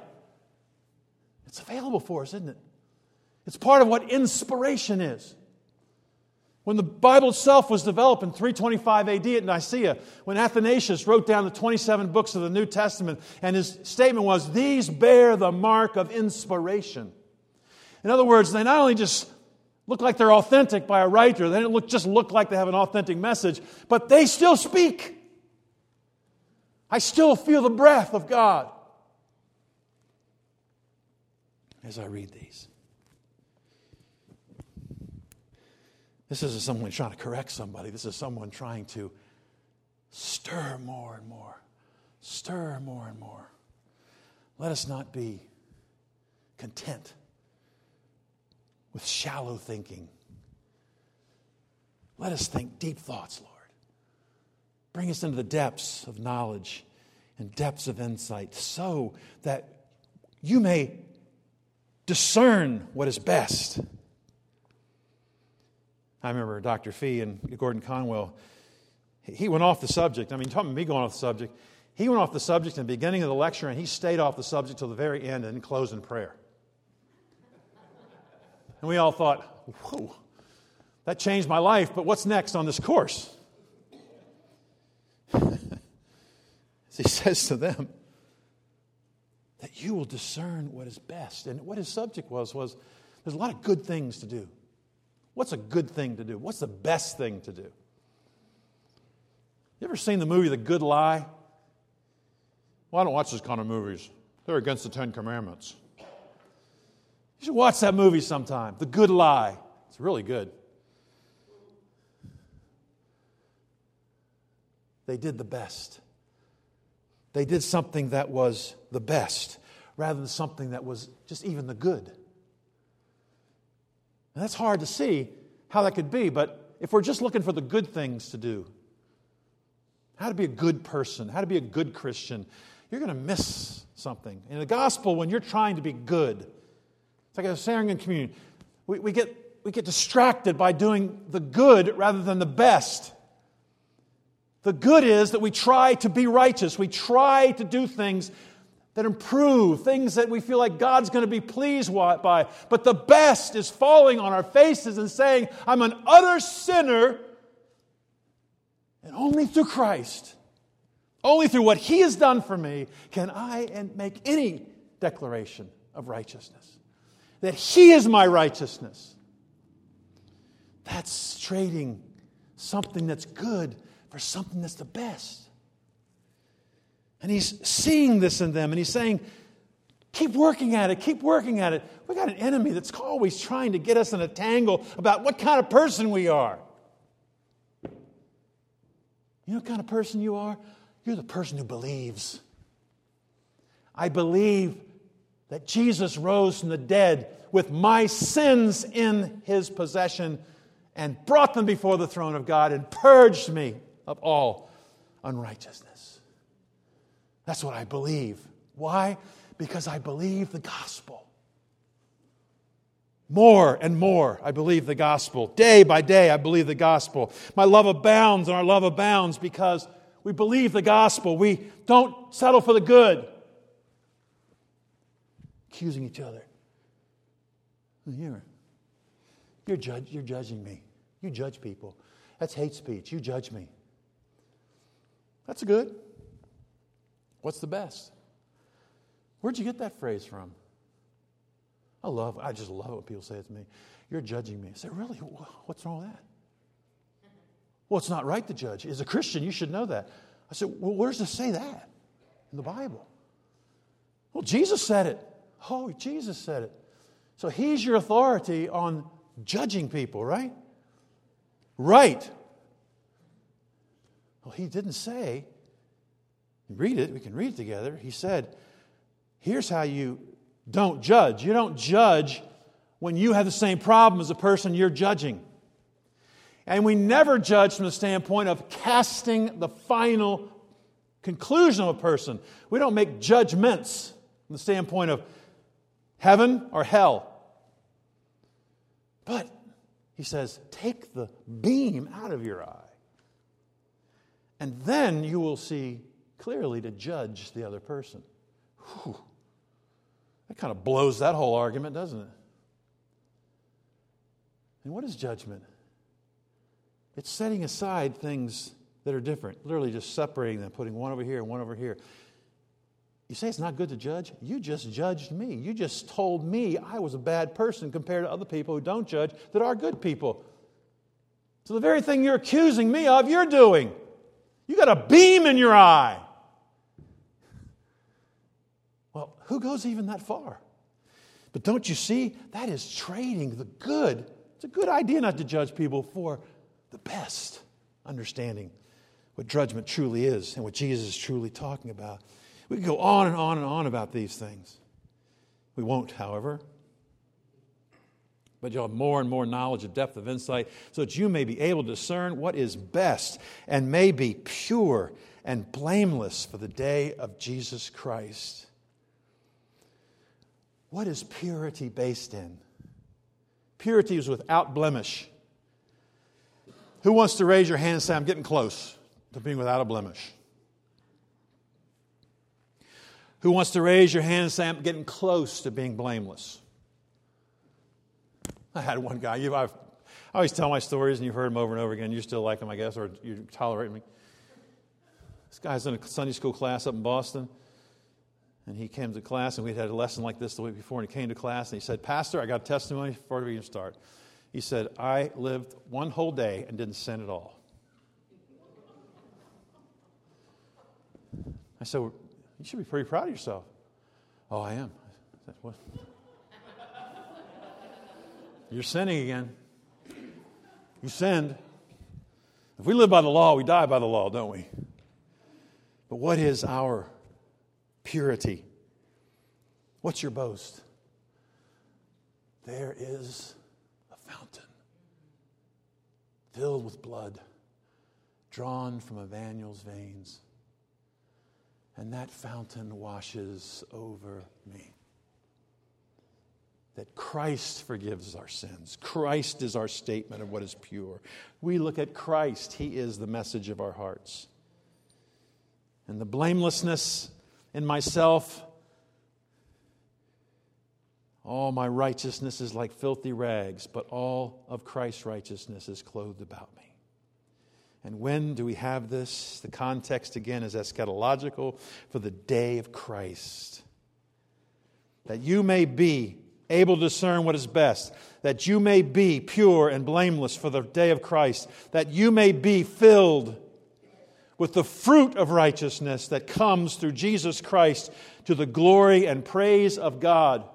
It's available for us, isn't it? It's part of what inspiration is. When the Bible itself was developed in three twenty-five A D at Nicaea, when Athanasius wrote down the twenty-seven books of the New Testament, and his statement was, these bear the mark of inspiration. In other words, they not only just look like they're authentic by a writer, they don't look, just look like they have an authentic message, but they still speak. I still feel the breath of God as I read these. This isn't someone trying to correct somebody. This is someone trying to stir more and more. Stir more and more. Let us not be content with shallow thinking. Let us think deep thoughts, Lord. Bring us into the depths of knowledge and depths of insight so that you may discern what is best. I remember Doctor Fee and Gordon Conwell, he went off the subject. I mean, talking about me going off the subject. He went off the subject in the beginning of the lecture, and he stayed off the subject till the very end and closed in prayer. And we all thought, whoa, that changed my life, but what's next on this course? He says to them that you will discern what is best. And what his subject was, was there's a lot of good things to do. What's a good thing to do? What's the best thing to do? You ever seen the movie The Good Lie? Well, I don't watch those kind of movies. They're against the Ten Commandments. You should watch that movie sometime, The Good Lie. It's really good. They did the best. They did something that was the best rather than something that was just even the good. And that's hard to see how that could be, but if we're just looking for the good things to do, how to be a good person, how to be a good Christian, you're going to miss something. In the gospel, when you're trying to be good, it's like I was saying in communion, we, we get we get distracted by doing the good rather than the best. The good is that we try to be righteous. We try to do things that improve, things that we feel like God's going to be pleased by. But the best is falling on our faces and saying, I'm an utter sinner, and only through Christ, only through what He has done for me, can I make any declaration of righteousness. That He is my righteousness. That's trading something that's good for something that's the best. And He's seeing this in them, and He's saying, keep working at it, keep working at it. We've got an enemy that's always trying to get us in a tangle about what kind of person we are. You know what kind of person you are? You're the person who believes. I believe that Jesus rose from the dead with my sins in His possession and brought them before the throne of God and purged me of all unrighteousness. That's what I believe. Why? Because I believe the gospel. More and more, I believe the gospel. Day by day, I believe the gospel. My love abounds, and our love abounds because we believe the gospel. We don't settle for the good. Accusing each other. You're, you're, judge, you're judging me. You judge people. That's hate speech. You judge me. That's good. What's the best? Where'd you get that phrase from? I love, I just love it when people say it to me. You're judging me. I say, really? What's wrong with that? Well, it's not right to judge. As a Christian, you should know that. I said, well, where does it say that in the Bible? Well, Jesus said it. Oh, Jesus said it. So He's your authority on judging people, right? Right. Well, He didn't say, read it, we can read it together. He said, here's how you don't judge. You don't judge when you have the same problem as the person you're judging. And we never judge from the standpoint of casting the final conclusion of a person. We don't make judgments from the standpoint of heaven or hell. But He says, take the beam out of your eye. And then you will see clearly to judge the other person. Whew. That kind of blows that whole argument, doesn't it? And what is judgment? It's setting aside things that are different, literally just separating them, putting one over here and one over here. You say it's not good to judge? You just judged me. You just told me I was a bad person compared to other people who don't judge that are good people. So the very thing you're accusing me of, you're doing. You got a beam in your eye. Well, who goes even that far? But don't you see? That is trading the good. It's a good idea not to judge people for the best, understanding what judgment truly is and what Jesus is truly talking about. We can go on and on and on about these things. We won't, however. But you'll have more and more knowledge, a depth of insight, so that you may be able to discern what is best and may be pure and blameless for the day of Jesus Christ. What is purity based in? Purity is without blemish. Who wants to raise your hand and say, I'm getting close to being without a blemish? Who wants to raise your hand and say, I'm getting close to being blameless? I had one guy. You've, I've, I always tell my stories, and you've heard them over and over again. You still like them, I guess, or you tolerate me. This guy's in a Sunday school class up in Boston, and he came to class, and we'd had a lesson like this the week before, and he came to class, and he said, Pastor, I got a testimony before we even start. He said, I lived one whole day and didn't sin at all. I said, well, you should be pretty proud of yourself. Oh, I am. I said, what? You're sinning again. You sinned. If we live by the law, we die by the law, don't we? But what is our purity? What's your boast? There is a fountain filled with blood drawn from Emmanuel's veins. And that fountain washes over me. That Christ forgives our sins. Christ is our statement of what is pure. We look at Christ. He is the message of our hearts. And the blamelessness in myself, all my righteousness is like filthy rags, but all of Christ's righteousness is clothed about me. And when do we have this? The context, again, is eschatological, for the day of Christ. That you may be able to discern what is best. That you may be pure and blameless for the day of Christ. That you may be filled with the fruit of righteousness that comes through Jesus Christ to the glory and praise of God.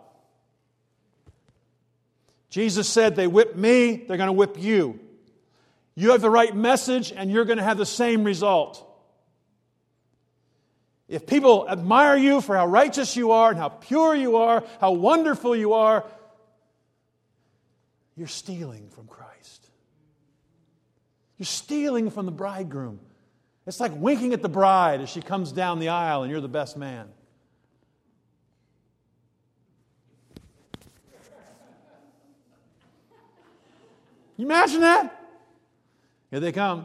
Jesus said, they whip me, they're going to whip you. You have the right message, and you're going to have the same result. If people admire you for how righteous you are and how pure you are, how wonderful you are, you're stealing from Christ. You're stealing from the bridegroom. It's like winking at the bride as she comes down the aisle and you're the best man. You imagine that? Here they come.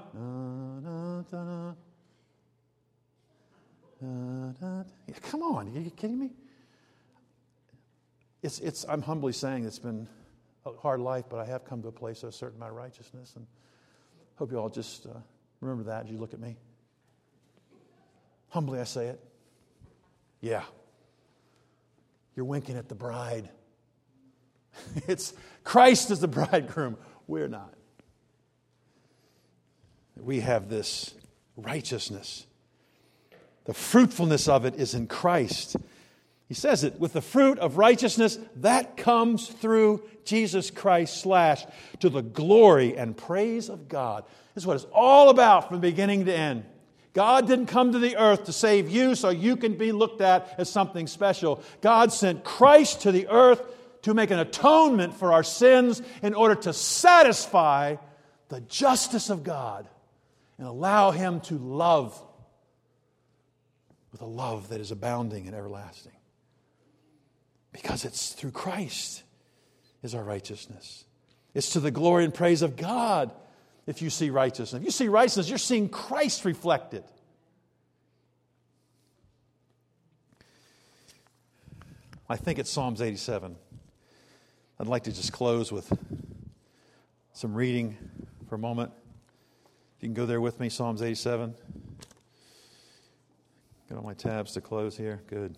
Yeah, come on, are you kidding me? It's, it's, I'm humbly saying it's been a hard life, but I have come to a place of a certain amount of righteousness, and hope you all just uh, remember that as you look at me. Humbly I say it. Yeah. You're winking at the bride. It's Christ is the bridegroom. We're not. We have this righteousness. The fruitfulness of it is in Christ. He says it, with the fruit of righteousness that comes through Jesus Christ slash to the glory and praise of God. This is what it's all about from beginning to end. God didn't come to the earth to save you so you can be looked at as something special. God sent Christ to the earth to make an atonement for our sins in order to satisfy the justice of God and allow Him to love with a love that is abounding and everlasting. Because it's through Christ is our righteousness. It's to the glory and praise of God if you see righteousness. If you see righteousness, you're seeing Christ reflected. I think it's Psalms eighty-seven. I'd like to just close with some reading for a moment. You can go there with me, Psalms eighty-seven. Got all my tabs to close here. Good.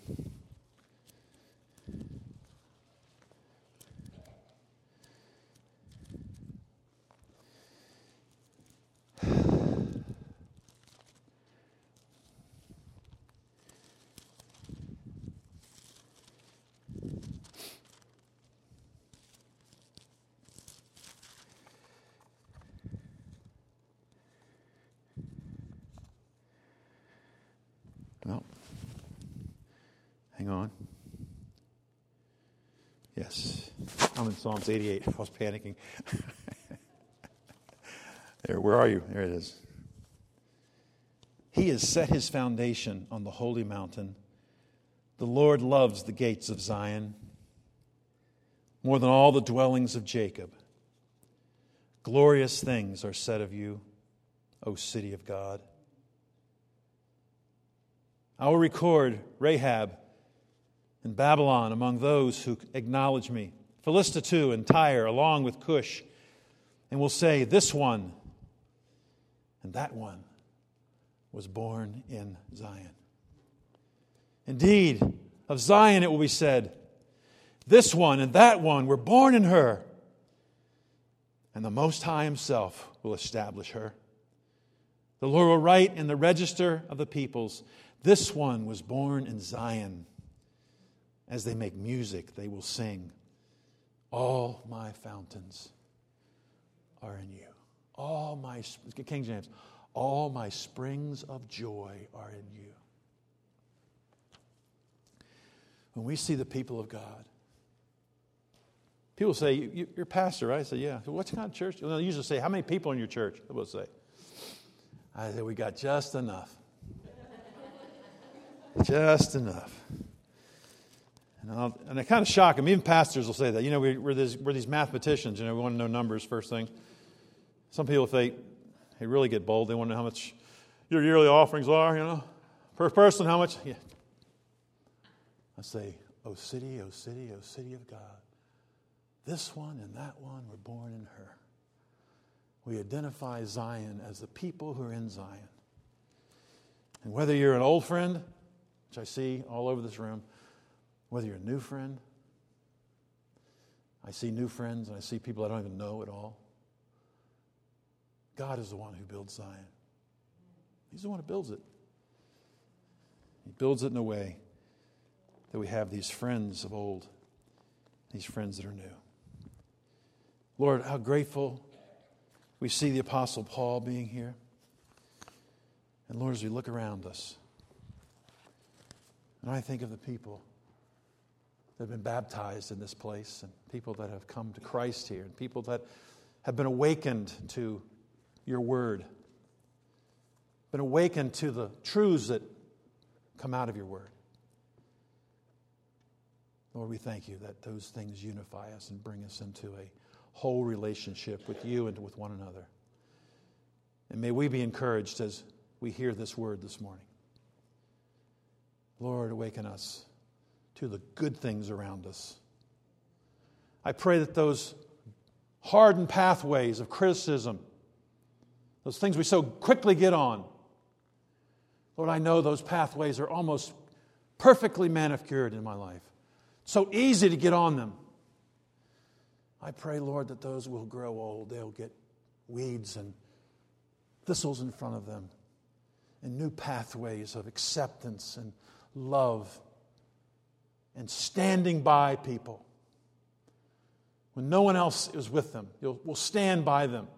No. Hang on. Yes. I'm in Psalms eighty-eight. I was panicking. There, where are you? There it is. He has set his foundation on the holy mountain. The Lord loves the gates of Zion more than all the dwellings of Jacob. Glorious things are said of you, O city of God. I will record Rahab and Babylon among those who acknowledge me, Philistia too, and Tyre, along with Cush, and will say, this one and that one was born in Zion. Indeed, of Zion it will be said, this one and that one were born in her, and the Most High Himself will establish her. The Lord will write in the register of the peoples, this one was born in Zion. As they make music, they will sing, all my fountains are in you. All my, King James, all my springs of joy are in you. When we see the people of God, people say, you, you're a pastor, right? I say, yeah. So what kind of church? Well, they usually say, how many people in your church? They will say. I say, we got just enough. Just enough. And, I'll, and I kind of shock them. Even pastors will say that. You know, we, we're, this, we're these mathematicians. You know, we want to know numbers first thing. Some people, if they, they really get bold, they want to know how much your yearly offerings are, you know. Per person, how much? Yeah. I say, O city, O city, O city of God. This one and that one were born in her. We identify Zion as the people who are in Zion. And whether you're an old friend, which I see all over this room, whether you're a new friend, I see new friends and I see people I don't even know at all. God is the one who builds Zion. He's the one who builds it. He builds it in a way that we have these friends of old, these friends that are new. Lord, how grateful we see the Apostle Paul being here. And Lord, as we look around us, and I think of the people that have been baptized in this place, and people that have come to Christ here, and people that have been awakened to your word, been awakened to the truths that come out of your word. Lord, we thank you that those things unify us and bring us into a whole relationship with you and with one another. And may we be encouraged as we hear this word this morning. Lord, awaken us to the good things around us. I pray that those hardened pathways of criticism, those things we so quickly get on, Lord, I know those pathways are almost perfectly manicured in my life. So easy to get on them. I pray, Lord, that those will grow old. They'll get weeds and thistles in front of them, and new pathways of acceptance and love and standing by people. When no one else is with them, you'll, we'll stand by them.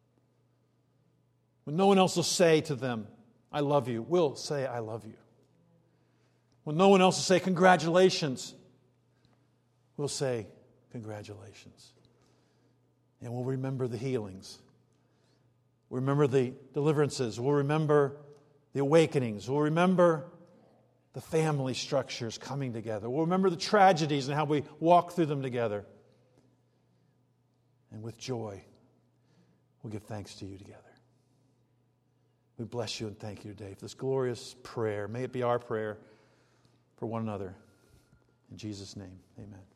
When no one else will say to them, I love you, we'll say, I love you. When no one else will say, congratulations, we'll say, congratulations. And we'll remember the healings. We'll remember the deliverances. We'll remember the awakenings. We'll remember the family structures coming together. We'll remember the tragedies and how we walk through them together. And with joy, we'll give thanks to you together. We bless you and thank you today for this glorious prayer. May it be our prayer for one another. In Jesus' name, amen.